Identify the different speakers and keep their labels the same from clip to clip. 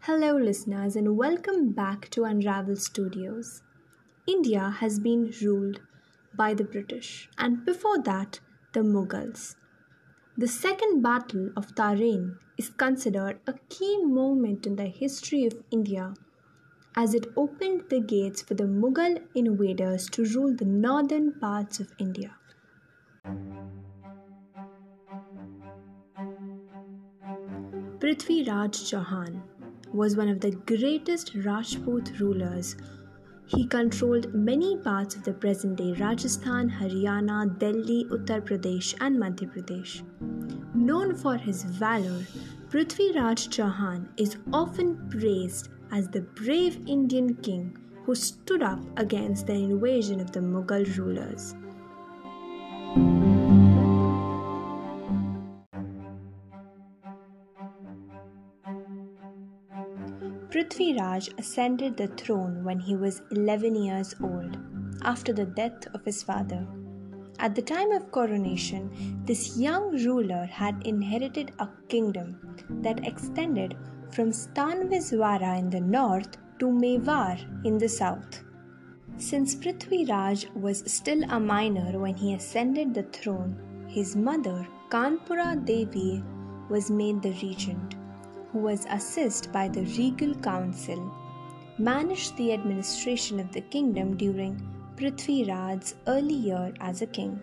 Speaker 1: Hello, listeners, and welcome back to Unravel Studios. India has been ruled by the British, and before that, the Mughals. The Second Battle of Tarain is considered a key moment in the history of India as it opened the gates for the Mughal invaders to rule the northern parts of India. Prithvi Raj Chauhan was one of the greatest Rajput rulers. He controlled many parts of the present day Rajasthan, Haryana, Delhi, Uttar Pradesh, and Madhya Pradesh. Known for his valor, Prithvi Raj Chauhan is often praised as the brave Indian king who stood up against the invasion of the Mughal rulers. Prithvi Raj ascended the throne when he was 11 years old, after the death of his father. At the time of coronation, this young ruler had inherited a kingdom that extended from Stanviswara in the north to Mewar in the south. Since Prithvi Raj was still a minor when he ascended the throne, his mother, Kanpura Devi, was made the regent, who was assisted by the regal council, managed the administration of the kingdom during Prithvi Raj's early year as a king.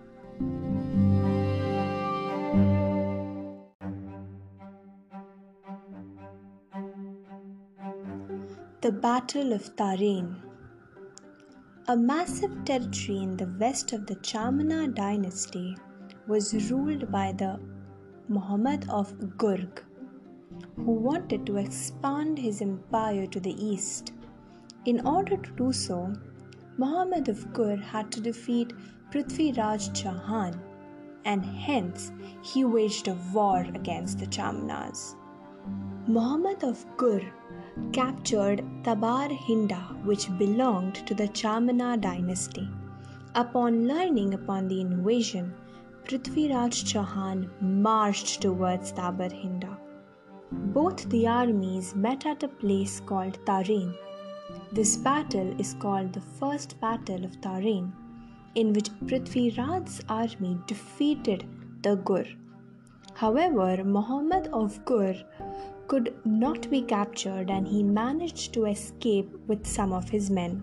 Speaker 1: The Battle of Tarain. A massive territory in the west of the Chamana dynasty was ruled by the Muhammad of Gurg, who wanted to expand his empire to the east. In order to do so, Muhammad of Gur had to defeat Prithvi Raj Chauhan, and hence he waged a war against the Chamanas. Muhammad of Gur captured Tabar Hinda, which belonged to the Chamana dynasty. Upon learning upon the invasion, Prithvi Raj Chauhan marched towards Tabar Hinda. Both the armies met at a place called Tarain. This battle is called the First Battle of Tarain, in which Prithvi Raj's army defeated the Gur. However, Muhammad of Gur could not be captured and he managed to escape with some of his men.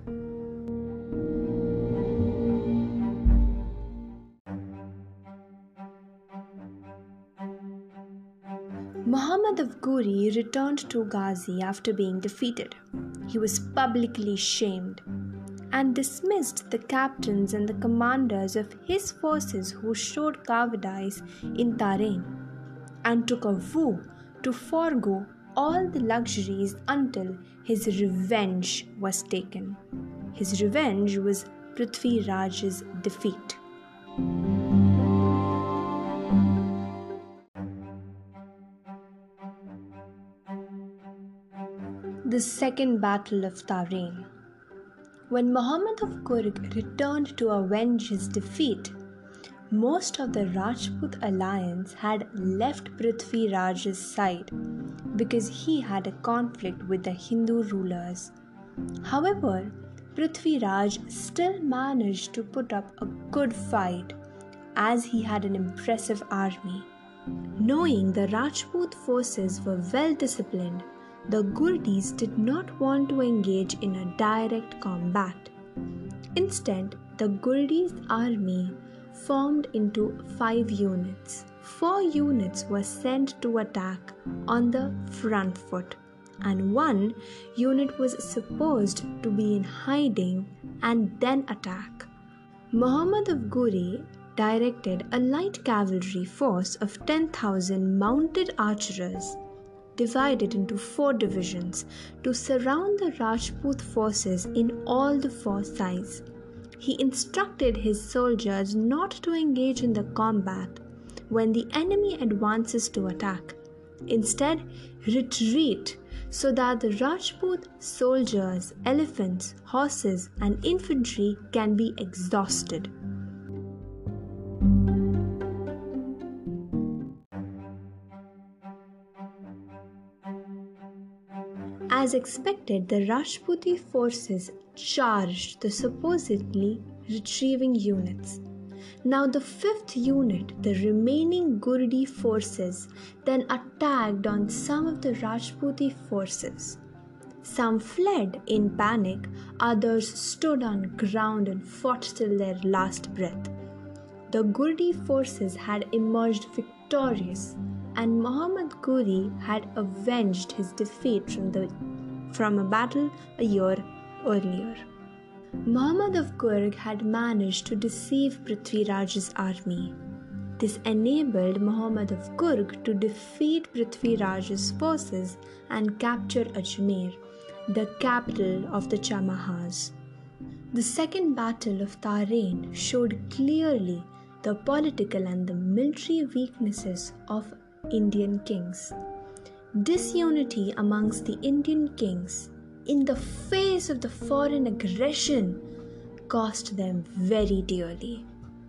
Speaker 1: Muhammad of Ghuri returned to Ghazi after being defeated. He was publicly shamed and dismissed the captains and the commanders of his forces who showed cowardice in Tarain, and took a vow to forego all the luxuries until his revenge was taken. His revenge was Prithvi Raj's defeat. The Second Battle of Tarain. When Muhammad of Gurg returned to avenge his defeat, most of the Rajput alliance had left Prithvi Raj's side because he had a conflict with the Hindu rulers. However, Prithvi Raj still managed to put up a good fight as he had an impressive army. Knowing the Rajput forces were well disciplined, the Gurdis did not want to engage in a direct combat. Instead, the Gurdis' army formed into 5 units. 4 units were sent to attack on the front foot, and 1 unit was supposed to be in hiding and then attack. Muhammad of Ghuri directed a light cavalry force of 10,000 mounted archers, divided into 4 divisions, to surround the Rajput forces in all the 4 sides. He instructed his soldiers not to engage in the combat when the enemy advances to attack. Instead, retreat so that the Rajput soldiers, elephants, horses, and infantry can be exhausted. As expected, the Rajputi forces charged the supposedly retrieving units. Now, the fifth unit, the remaining Gurdi forces, then attacked on some of the Rajputi forces. Some fled in panic, others stood on ground and fought till their last breath. The Gurdi forces had emerged victorious, and Muhammad Ghori had avenged his defeat from a battle a year earlier. Muhammad of Gurg had managed to deceive Prithviraj's army. This enabled Muhammad of Gurg to defeat Prithviraj's forces and capture Ajmer, the capital of the Chamahas. The Second Battle of Tarain showed clearly the political and the military weaknesses of Indian kings. Disunity amongst the Indian kings in the face of the foreign aggression cost them very dearly.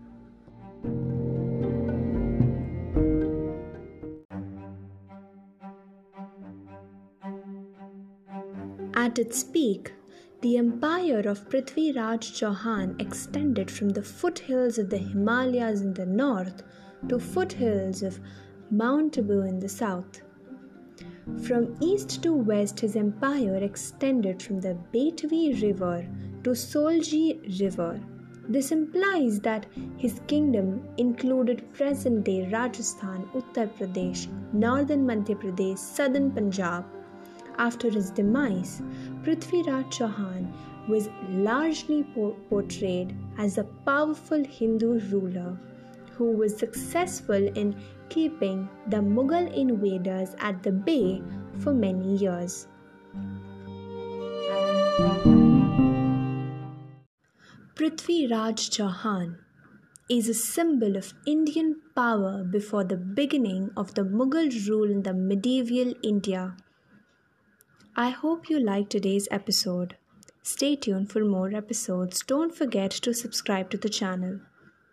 Speaker 1: At its peak, the empire of Prithviraj Chauhan extended from the foothills of the Himalayas in the north to foothills of Mount Abu in the south. From east to west, his empire extended from the Betwi River to Solji River. This implies that his kingdom included present-day Rajasthan, Uttar Pradesh, northern Madhya Pradesh, southern Punjab. After his demise, Prithviraj Chauhan was largely portrayed as a powerful Hindu ruler who was successful in keeping the Mughal invaders at the bay for many years. Prithviraj Chauhan is a symbol of Indian power before the beginning of the Mughal rule in the medieval India. I hope you liked today's episode. Stay tuned for more episodes. Don't forget to subscribe to the channel.